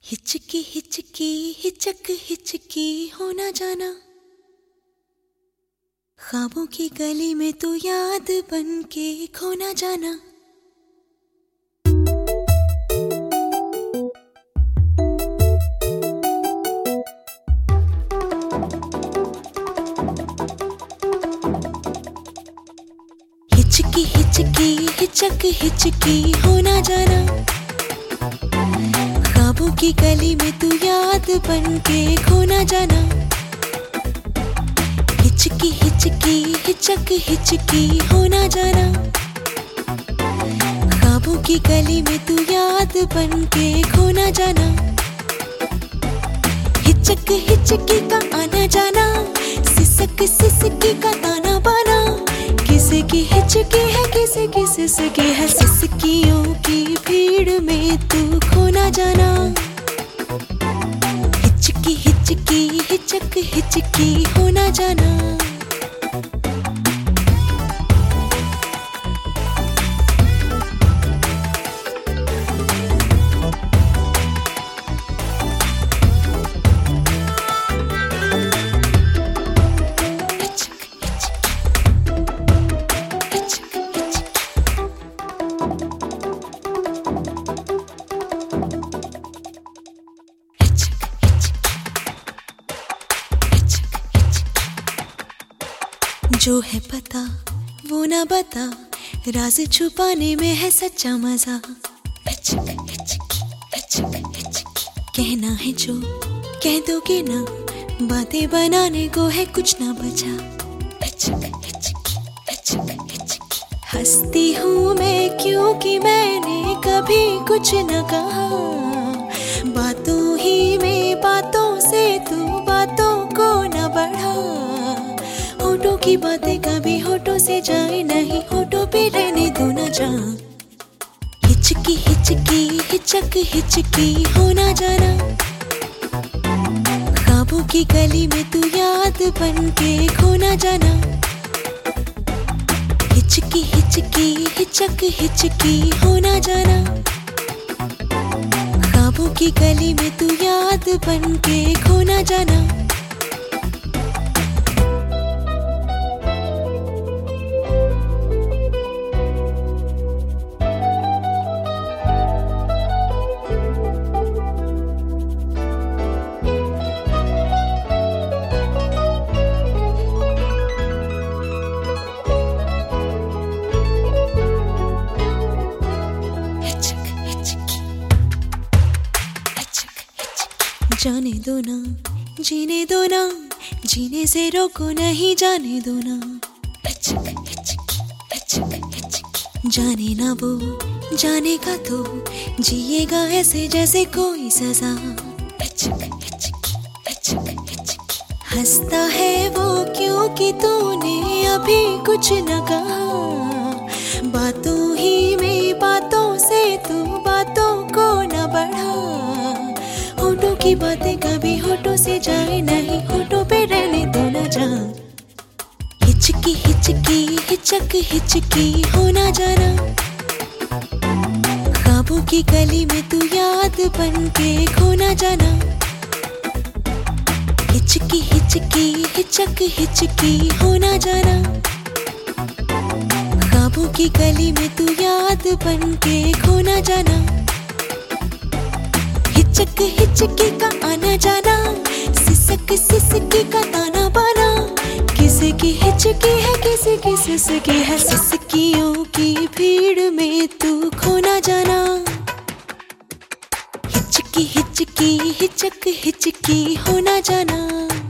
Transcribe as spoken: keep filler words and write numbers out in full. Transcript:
हिचकी हिचकी हिचक हिचकी हो ना जाना, ख्वाबों की गली में तू याद बन के खो ना जाना। हिचकी हिचकी हिचक हिचकी हो ना जाना, ख्वाबों की गली में तू याद बन के खो ना जाना। हिचकी हिचकी हिचक हिचकी हो ना जाना, ख्वाबों की गली में तू याद बन के खो ना जाना। हिचक हिचकी का आना जाना, सिसक सिसकी का ताना बाना, किसी की हिचकी है किसी की सिसकी है, सिसकियों की भीड़ में तू खो ना जाना। हिचकी हिचकी हिचक हिचकी हो ना जाना। जो है पता वो ना बता, राज छुपाने में है सच्चा मजा। कहना है जो कह दोगे ना, बातें बनाने को है कुछ ना बचा। हंसती हूँ मैं क्योंकि मैंने कभी कुछ न कहा, बातों ही में बातों से तू बातों को न बढ़ा। होठों की बातें कभी होठों से जाए नहीं, होठों पे रहने दो ना जा। हिचकी हिचकी हिचक हिचकी हो ना जाना, ख्वाबों की गली में तू याद बन के खो ना जाना। हिचकी हिचकी हिचक हिचकी हो ना जाना, ख्वाबों की गली में तू याद बन के खो ना जाना। जाने दो ना, जीने दो ना, जीने से रोको नहीं, जाने दो ना। जाने ना वो जाने का तो जिएगा ऐसे जैसे कोई सजा। हंसता है वो क्योंकि तूने अभी कुछ न कहा, बातों ही में बातों से तू बातों को न बढ़ा। होठों की बातें कभी होठों से जाए नहीं, होठों पे रहने दो ना जा। हिचकी हिचकी हिचक हिचकी हो ना जाना, ख्वाबों की गली में तू याद बन के खो ना जाना। हिचकी हिचकी हिचक हिचकी हो ना जाना, ख्वाबों की गली में तू याद बन के खो ना जाना। हिचक हिचकी का आना जाना, सिसक सिसकी का ताना बाना, किसी की हिचकी है किसी की सिसकी है, सिसकियों की भीड़ में तू खो ना जाना। हिचकी हिचकी हिचक हिचकी हो ना जाना।